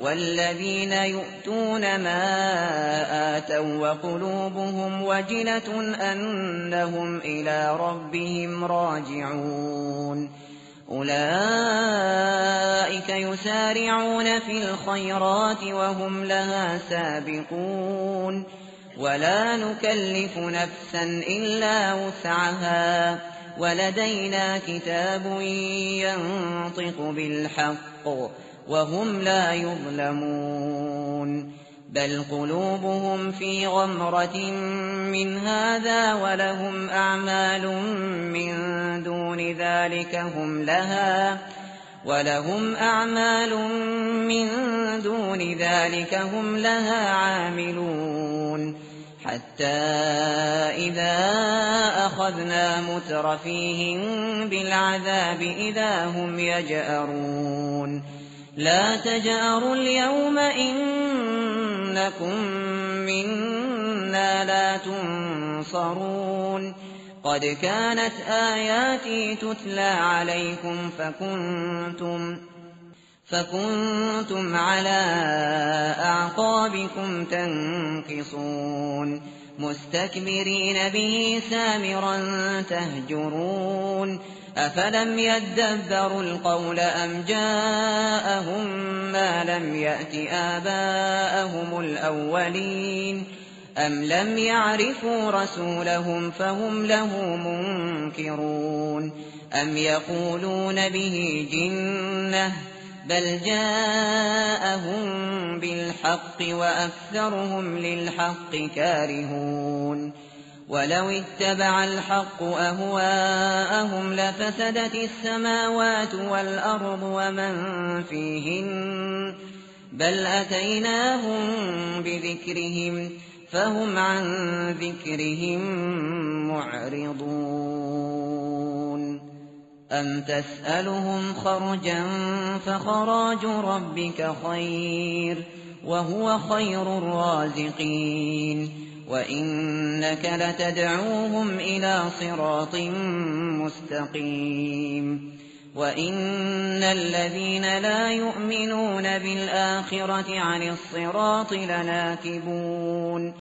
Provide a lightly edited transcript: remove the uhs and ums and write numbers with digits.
والذين يؤتون ما آتوا وقلوبهم وجلة أنهم إلى ربهم راجعون أولئك يسارعون في الخيرات وهم لها سابقون ولا نكلف نفسا إلا وسعها ولدينا كتاب ينطق بالحق وهم لا يظلمون بل قلوبهم في غمرة من هذا ولهم أعمال من دون ذلك هم لها عاملون حتى إذا أخذنا مترفيهم بالعذاب إذا هم يجأرون لا تجأروا اليوم إنكم منا لا تنصرون قد كانت آياتي تتلى عليكم فكنتم على أعقابكم تنكصون مستكبرين به سامرا تهجرون أفلم يدبروا القول أم جاءهم ما لم يأت آباءهم الأولين أم لم يعرفوا رسولهم فهم له منكرون أم يقولون به جنة بل جاءهم بالحق وأكثرهم للحق كارهون ولو اتبع الحق أهواءهم لفسدت السماوات والأرض ومن فيهن بل أتيناهم بذكرهم فهم عن ذكرهم معرضون أم تسألهم خرجا فخراج ربك خير وهو خير الرازقين وإنك لتدعوهم إلى صراط مستقيم وإن الذين لا يؤمنون بالآخرة عن الصراط لناكبون